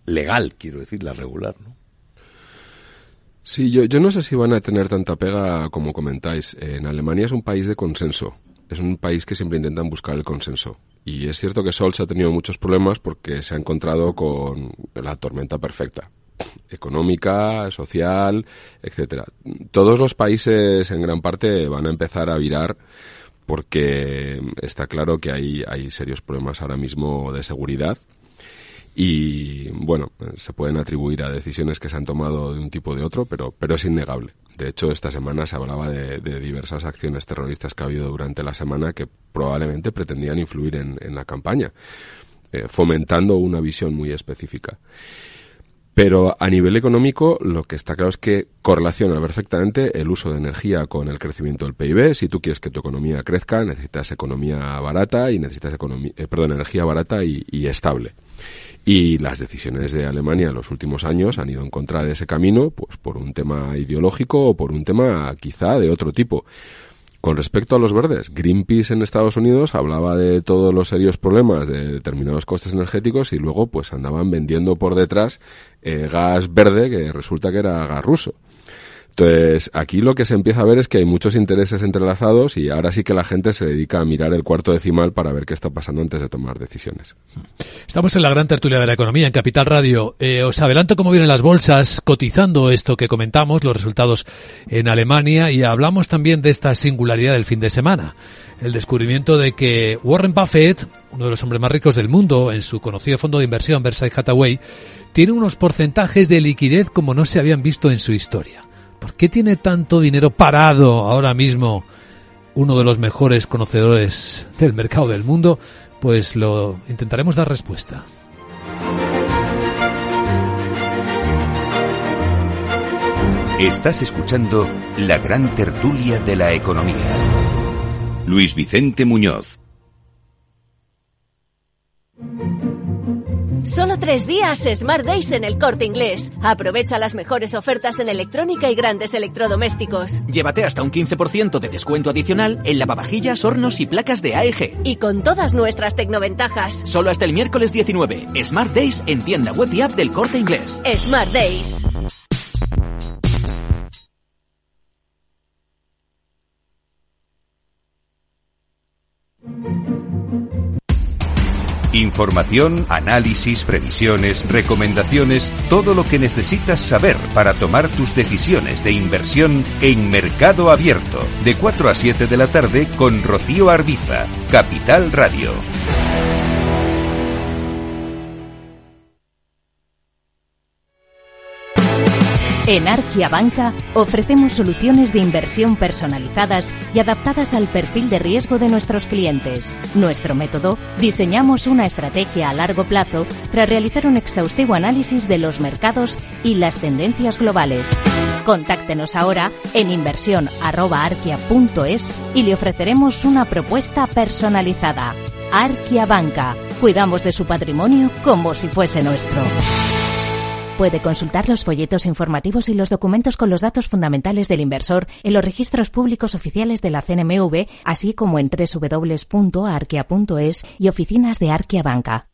legal, quiero decir, la regular, ¿no? Sí, yo no sé si van a tener tanta pega como comentáis. En Alemania es un país de consenso. Es un país que siempre intentan buscar el consenso. Y es cierto que Scholz ha tenido muchos problemas porque se ha encontrado con la tormenta perfecta. Económica, social, etcétera. Todos los países en gran parte van a empezar a virar porque está claro que hay serios problemas ahora mismo de seguridad. Y bueno, se pueden atribuir a decisiones que se han tomado de un tipo o de otro, pero es innegable. De hecho, esta semana se hablaba de diversas acciones terroristas que ha habido durante la semana que probablemente pretendían influir en la campaña, fomentando una visión muy específica. Pero a nivel económico, lo que está claro es que correlaciona perfectamente el uso de energía con el crecimiento del PIB. Si tú quieres que tu economía crezca, necesitas economía barata y necesitas energía barata y estable. Y las decisiones de Alemania en los últimos años han ido en contra de ese camino, pues por un tema ideológico o por un tema quizá de otro tipo. Con respecto a los verdes, Greenpeace en Estados Unidos hablaba de todos los serios problemas de determinados costes energéticos y luego pues andaban vendiendo por detrás gas verde que resulta que era gas ruso. Entonces, aquí lo que se empieza a ver es que hay muchos intereses entrelazados y ahora sí que la gente se dedica a mirar el cuarto decimal para ver qué está pasando antes de tomar decisiones. Estamos en la gran tertulia de la economía en Capital Radio. Os adelanto cómo vienen las bolsas cotizando esto que comentamos, los resultados en Alemania, y hablamos también de esta singularidad del fin de semana. El descubrimiento de que Warren Buffett, uno de los hombres más ricos del mundo, en su conocido fondo de inversión Berkshire Hathaway, tiene unos porcentajes de liquidez como no se habían visto en su historia. ¿Por qué tiene tanto dinero parado ahora mismo uno de los mejores conocedores del mercado del mundo? Pues lo intentaremos dar respuesta. Estás escuchando la gran tertulia de la economía. Luis Vicente Muñoz. Solo 3 días Smart Days en El Corte Inglés. Aprovecha las mejores ofertas en electrónica y grandes electrodomésticos. Llévate hasta un 15% de descuento adicional en lavavajillas, hornos y placas de AEG. Y con todas nuestras tecnoventajas. Solo hasta el miércoles 19. Smart Days en tienda web y app del Corte Inglés. Smart Days. Información, análisis, previsiones, recomendaciones, todo lo que necesitas saber para tomar tus decisiones de inversión en Mercado Abierto, de 4 a 7 de la tarde con Rocío Arbiza, Capital Radio. En Arquia Banca ofrecemos soluciones de inversión personalizadas y adaptadas al perfil de riesgo de nuestros clientes. Nuestro método, diseñamos una estrategia a largo plazo tras realizar un exhaustivo análisis de los mercados y las tendencias globales. Contáctenos ahora en inversión@arquia.es y le ofreceremos una propuesta personalizada. Arquia Banca. Cuidamos de su patrimonio como si fuese nuestro. Puede consultar los folletos informativos y los documentos con los datos fundamentales del inversor en los registros públicos oficiales de la CNMV, así como en www.arquia.es y oficinas de Arquia Banca.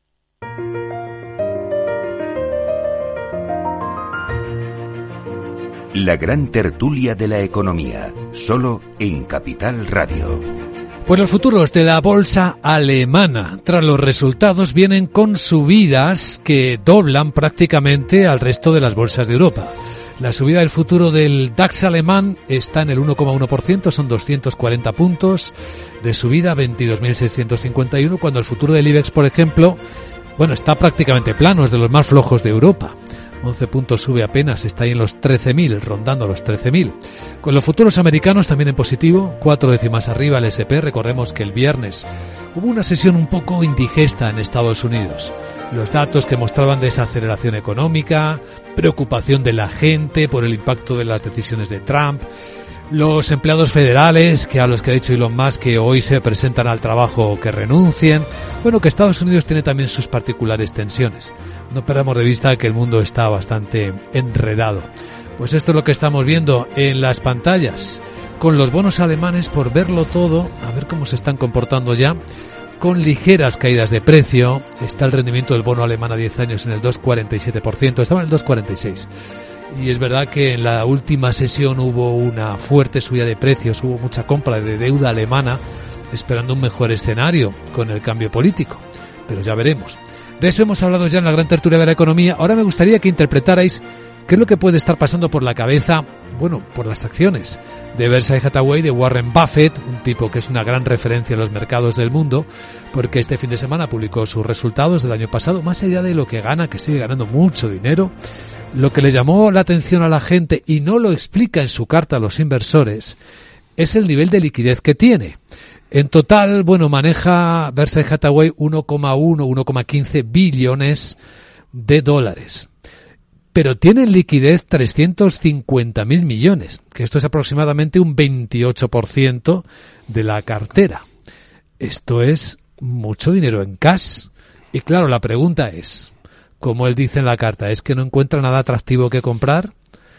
La gran tertulia de la economía, solo en Capital Radio. Pues los futuros de la bolsa alemana, tras los resultados, vienen con subidas que doblan prácticamente al resto de las bolsas de Europa. La subida del futuro del DAX alemán está en el 1,1%, son 240 puntos de subida, 22.651, cuando el futuro del IBEX, por ejemplo, está prácticamente plano, es de los más flojos de Europa. 11 puntos sube apenas, está ahí en los 13.000, rondando los 13.000. Con los futuros americanos también en positivo, 4 décimas arriba el S&P. Recordemos que el viernes hubo una sesión un poco indigesta en Estados Unidos. Los datos que mostraban desaceleración económica, preocupación de la gente por el impacto de las decisiones de Trump, los empleados federales, que a los que ha dicho Elon Musk que hoy se presentan al trabajo que renuncien. Que Estados Unidos tiene también sus particulares tensiones. No perdamos de vista que el mundo está bastante enredado. Pues esto es lo que estamos viendo en las pantallas, con los bonos alemanes, por verlo todo, a ver cómo se están comportando ya. con ligeras caídas de precio. Está el rendimiento del bono alemán a 10 años en el 2,47%, estaba en el 2,46%. Y es verdad que en la última sesión hubo una fuerte subida de precios, hubo mucha compra de deuda alemana, esperando un mejor escenario con el cambio político. Pero ya veremos. De eso hemos hablado ya en la gran tertulia de la economía. Ahora me gustaría que interpretarais qué es lo que puede estar pasando por la cabeza, bueno, por las acciones de Berkshire Hathaway, de Warren Buffett, un tipo que es una gran referencia en los mercados del mundo, porque este fin de semana publicó sus resultados del año pasado. Más allá de lo que gana, que sigue ganando mucho dinero, lo que le llamó la atención a la gente, y no lo explica en su carta a los inversores, es el nivel de liquidez que tiene. En total, bueno, maneja Berkshire Hathaway 1,15 billones de dólares. Pero tiene en liquidez 350.000 millones, que esto es aproximadamente un 28% de la cartera. Esto es mucho dinero en cash. Y claro, la pregunta es, como él dice en la carta, ¿es que no encuentra nada atractivo que comprar?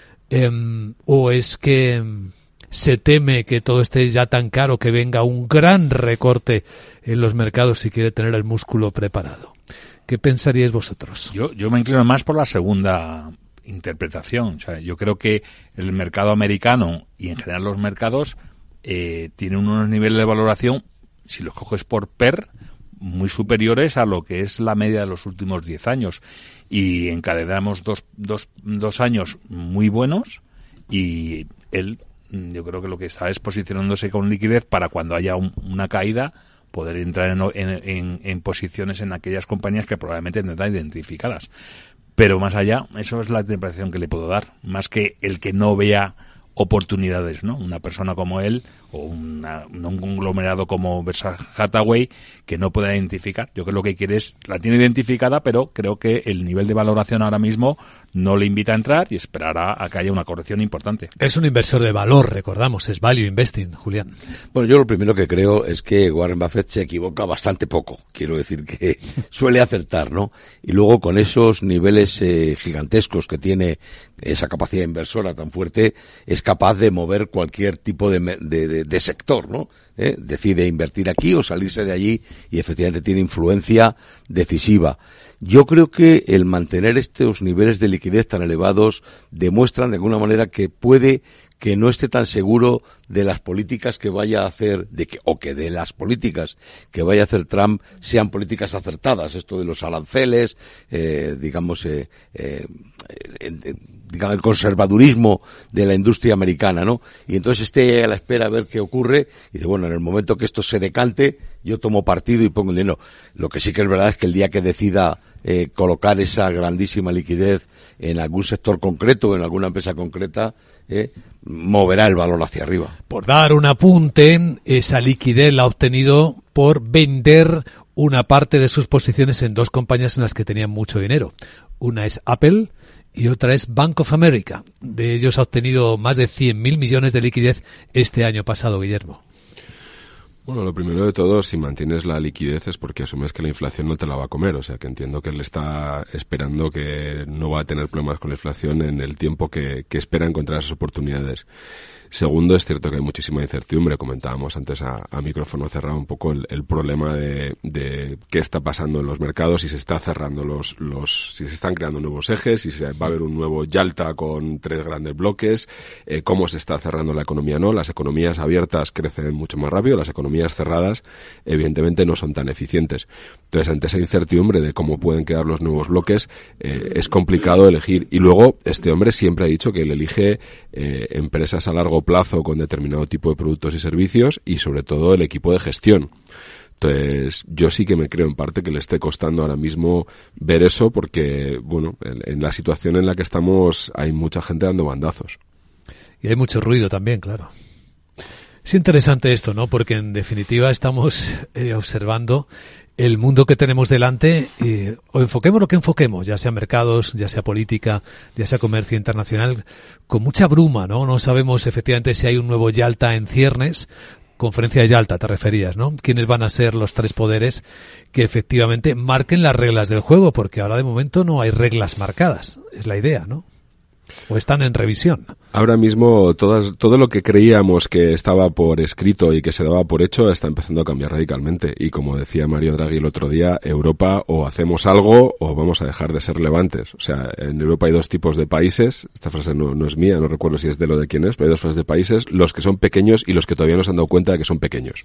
¿O es que se teme que todo esté ya tan caro que venga un gran recorte en los mercados si quiere tener el músculo preparado? ¿Qué pensaríais vosotros? Yo me inclino más por la segunda interpretación. O sea, yo creo que el mercado americano y en general los mercados tienen unos niveles de valoración, si los coges por PER, muy superiores a lo que es la media de los últimos 10 años. Y encadenamos dos años muy buenos y él, yo creo que lo que está es posicionándose con liquidez para cuando haya una caída poder entrar en posiciones en aquellas compañías que probablemente tendrá identificadas. Pero más allá, eso es la interpretación que le puedo dar, más que el que no vea oportunidades, ¿no? Una persona como él o un conglomerado como Berkshire Hathaway que no pueda identificar. Yo creo que lo que quiere es, la tiene identificada, pero creo que el nivel de valoración ahora mismo no le invita a entrar y esperará a que haya una corrección importante. Es un inversor de valor, recordamos, es value investing, Julián. Bueno, yo lo primero que creo es que Warren Buffett se equivoca bastante poco. Quiero decir que suele acertar, ¿no? Y luego con esos niveles gigantescos que tiene, esa capacidad inversora tan fuerte, es capaz de mover cualquier tipo de sector, ¿no? Decide invertir aquí o salirse de allí y efectivamente tiene influencia decisiva. Yo creo que el mantener estos niveles de liquidez tan elevados demuestran de alguna manera que puede que no esté tan seguro de las políticas que vaya a hacer, que de las políticas que vaya a hacer Trump sean políticas acertadas. Esto de los aranceles, digamos, el conservadurismo de la industria americana, ¿no? Y entonces esté a la espera a ver qué ocurre y dice, bueno, en el momento que esto se decante, yo tomo partido y pongo el dinero. Lo que sí que es verdad es que el día que decida colocar esa grandísima liquidez en algún sector concreto o en alguna empresa concreta, moverá el valor hacia arriba. Por dar un apunte, esa liquidez la ha obtenido por vender una parte de sus posiciones en dos compañías en las que tenían mucho dinero. Una es Apple y otra es Bank of America. De ellos ha obtenido más de 100.000 millones de liquidez este año pasado, Guillermo. Bueno, lo primero de todo, si mantienes la liquidez es porque asumes que la inflación no te la va a comer. O sea, que entiendo que él está esperando que no va a tener problemas con la inflación en el tiempo que espera encontrar esas oportunidades. Segundo, es cierto que hay muchísima incertidumbre. Comentábamos antes a micrófono cerrado un poco el problema de qué está pasando en los mercados, si se está cerrando si se están creando nuevos ejes, si va a haber un nuevo Yalta con 3 grandes bloques, cómo se está cerrando la economía, ¿no? Las economías abiertas crecen mucho más rápido, las economías cerradas evidentemente no son tan eficientes. Entonces, ante esa incertidumbre de cómo pueden quedar los nuevos bloques, es complicado elegir. Y luego, este hombre siempre ha dicho que él elige empresas a largo plazo con determinado tipo de productos y servicios y sobre todo el equipo de gestión. Entonces, yo sí que me creo en parte que le esté costando ahora mismo ver eso porque, bueno, en la situación en la que estamos hay mucha gente dando bandazos. Y hay mucho ruido también, claro. Es interesante esto, ¿no? Porque en definitiva estamos observando el mundo que tenemos delante, o enfoquemos lo que enfoquemos, ya sea mercados, ya sea política, ya sea comercio internacional, con mucha bruma, ¿no? No sabemos efectivamente si hay un nuevo Yalta en ciernes. Conferencia de Yalta, te referías, ¿no? ¿Quiénes van a ser los 3 poderes que efectivamente marquen las reglas del juego? Porque ahora de momento no hay reglas marcadas, es la idea, ¿no? ¿O están en revisión? Ahora mismo todo lo que creíamos que estaba por escrito y que se daba por hecho está empezando a cambiar radicalmente. Y como decía Mario Draghi el otro día, Europa o hacemos algo o vamos a dejar de ser relevantes. O sea, en Europa hay dos tipos de países. Esta frase no es mía, no recuerdo si es de lo de quién es, pero hay dos frases de países, los que son pequeños y los que todavía no se han dado cuenta de que son pequeños.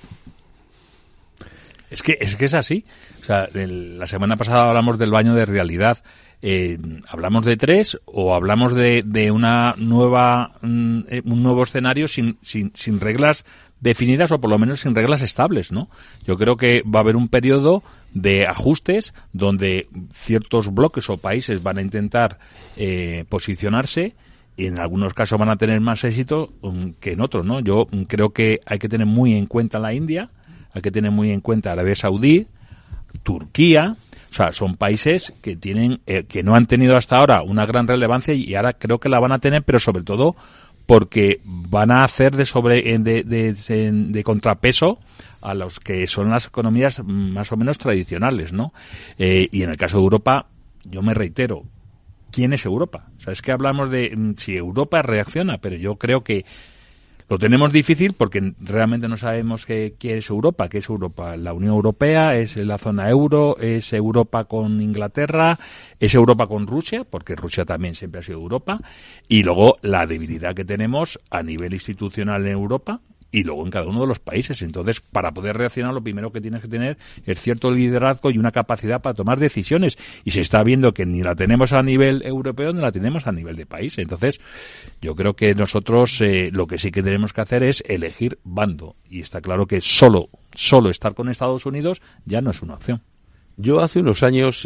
Es que es así. O sea, la semana pasada hablamos del baño de realidad. ¿Hablamos de 3 o hablamos de una nueva un nuevo escenario sin reglas definidas o por lo menos sin reglas estables, ¿no? Yo creo que va a haber un periodo de ajustes donde ciertos bloques o países van a intentar posicionarse y en algunos casos van a tener más éxito que en otros, ¿no? Yo creo que hay que tener muy en cuenta la India, hay que tener muy en cuenta Arabia Saudí, Turquía. O sea, son países que tienen que no han tenido hasta ahora una gran relevancia y ahora creo que la van a tener, pero sobre todo porque van a hacer de contrapeso a los que son las economías más o menos tradicionales, ¿no? Y en el caso de Europa, yo me reitero, ¿quién es Europa? O sea, es que hablamos de si Europa reacciona, pero yo creo que lo tenemos difícil porque realmente no sabemos qué es Europa. ¿Qué es Europa? ¿La Unión Europea? ¿Es la zona euro? ¿Es Europa con Inglaterra? ¿Es Europa con Rusia? Porque Rusia también siempre ha sido Europa. Y luego la debilidad que tenemos a nivel institucional en Europa y luego en cada uno de los países. Entonces, para poder reaccionar, lo primero que tienes que tener es cierto liderazgo y una capacidad para tomar decisiones. Y se está viendo que ni la tenemos a nivel europeo ni la tenemos a nivel de país. Entonces, yo creo que nosotros lo que sí que tenemos que hacer es elegir bando. Y está claro que solo estar con Estados Unidos ya no es una opción. Yo hace unos años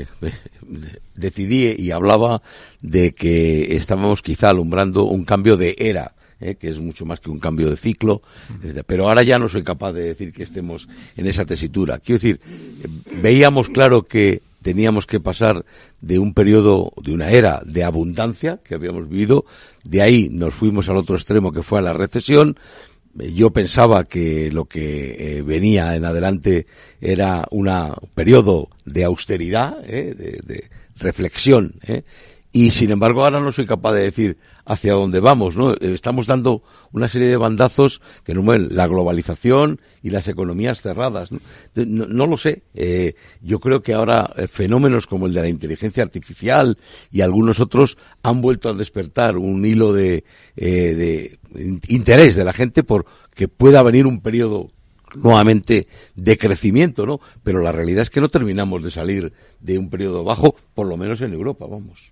decidí y hablaba de que estábamos quizá alumbrando un cambio de era. Que es mucho más que un cambio de ciclo, pero ahora ya no soy capaz de decir que estemos en esa tesitura. Quiero decir, veíamos claro que teníamos que pasar de un periodo, de una era de abundancia que habíamos vivido, de ahí nos fuimos al otro extremo que fue a la recesión. Yo pensaba que lo que venía en adelante era un periodo de austeridad, de reflexión, y sin embargo ahora no soy capaz de decir hacia dónde vamos, ¿no? Estamos dando una serie de bandazos que no mueven la globalización y las economías cerradas, ¿no? No lo sé. Yo creo que ahora fenómenos como el de la inteligencia artificial y algunos otros han vuelto a despertar un hilo de interés de la gente por que pueda venir un periodo nuevamente de crecimiento, ¿no? Pero la realidad es que no terminamos de salir de un periodo bajo, por lo menos en Europa, vamos.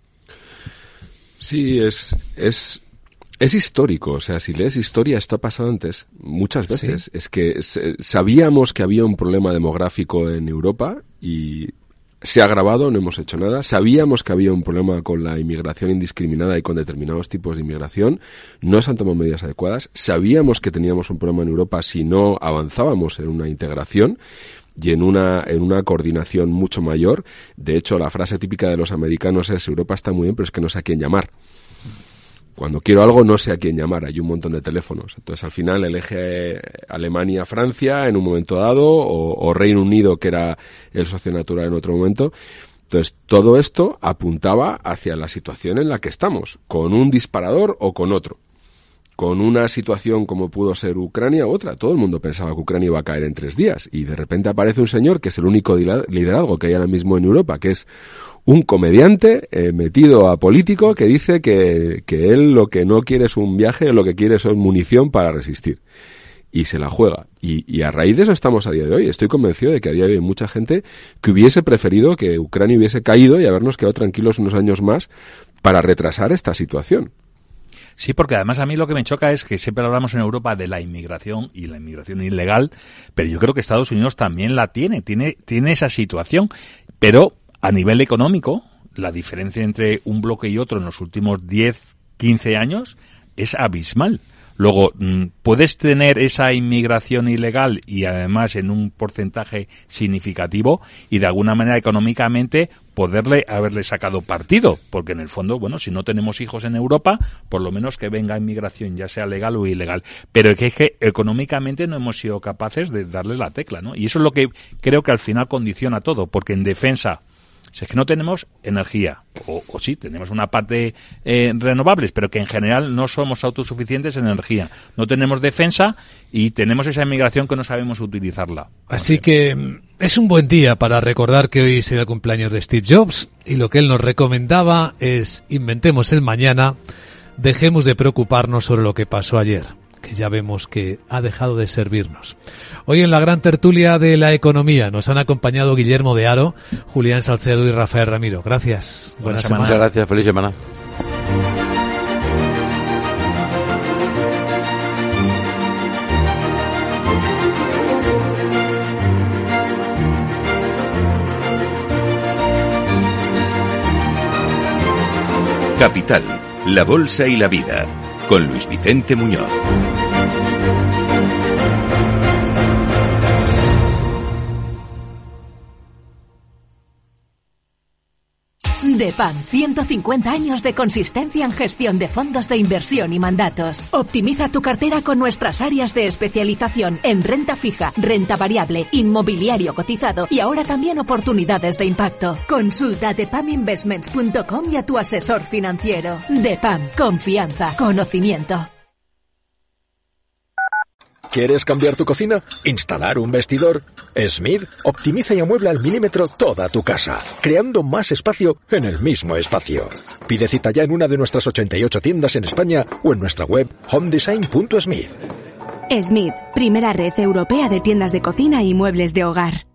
Sí, es histórico. O sea, si lees historia, esto ha pasado antes, muchas veces. ¿Sí? Es que sabíamos que había un problema demográfico en Europa y se ha agravado, no hemos hecho nada. Sabíamos que había un problema con la inmigración indiscriminada y con determinados tipos de inmigración. No se han tomado medidas adecuadas. Sabíamos que teníamos un problema en Europa si no avanzábamos en una integración y en una coordinación mucho mayor. De hecho, la frase típica de los americanos es: Europa está muy bien, pero es que no sé a quién llamar. Cuando quiero algo no sé a quién llamar, hay un montón de teléfonos. Entonces, al final, el eje Alemania-Francia en un momento dado, o Reino Unido, que era el socio natural en otro momento. Entonces, todo esto apuntaba hacia la situación en la que estamos, con un disparador o con otro. Con una situación como pudo ser Ucrania u otra. Todo el mundo pensaba que Ucrania iba a caer en 3 días. Y de repente aparece un señor que es el único liderazgo que hay ahora mismo en Europa, que es un comediante metido a político que dice que él lo que no quiere es un viaje, lo que quiere es munición para resistir. Y se la juega. Y a raíz de eso estamos a día de hoy. Estoy convencido de que a día de hoy hay mucha gente que hubiese preferido que Ucrania hubiese caído y habernos quedado tranquilos unos años más para retrasar esta situación. Sí, porque además a mí lo que me choca es que siempre hablamos en Europa de la inmigración y la inmigración ilegal, pero yo creo que Estados Unidos también la tiene esa situación, pero a nivel económico, la diferencia entre un bloque y otro en los últimos 10, 15 años es abismal. Luego, puedes tener esa inmigración ilegal y además en un porcentaje significativo y de alguna manera económicamente haberle sacado partido, porque en el fondo, bueno, si no tenemos hijos en Europa, por lo menos que venga inmigración, ya sea legal o ilegal. Pero es que económicamente no hemos sido capaces de darle la tecla, ¿no? Y eso es lo que creo que al final condiciona todo, porque en defensa Si es que no tenemos energía, o sí, tenemos una parte renovables, pero que en general no somos autosuficientes en energía. No tenemos defensa y tenemos esa inmigración que no sabemos utilizarla. Así que es un buen día para recordar que hoy será el cumpleaños de Steve Jobs y lo que él nos recomendaba es inventemos el mañana, dejemos de preocuparnos sobre lo que pasó ayer, que ya vemos que ha dejado de servirnos. Hoy en la gran tertulia de la economía nos han acompañado Guillermo de Haro, Julián Salcedo y Rafael Ramiro. Gracias. Buena semana. Muchas gracias. Feliz semana. Capital, la bolsa y la vida, con Luis Vicente Muñoz. DEPAM, 150 años de consistencia en gestión de fondos de inversión y mandatos. Optimiza tu cartera con nuestras áreas de especialización en renta fija, renta variable, inmobiliario cotizado y ahora también oportunidades de impacto. Consulta depaminvestments.com y a tu asesor financiero. DEPAM, confianza, conocimiento. ¿Quieres cambiar tu cocina? ¿Instalar un vestidor? Smith optimiza y amuebla al milímetro toda tu casa, creando más espacio en el mismo espacio. Pide cita ya en una de nuestras 88 tiendas en España o en nuestra web homedesign.smith. Smith, primera red europea de tiendas de cocina y muebles de hogar.